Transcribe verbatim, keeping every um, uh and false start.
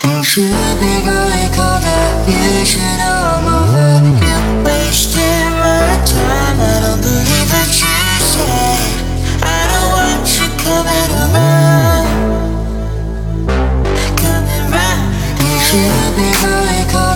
You should be going cold. You should know I'm over. You're wasting my time. I don't believe what you say. I don't want you coming around, coming round. You should be going cold.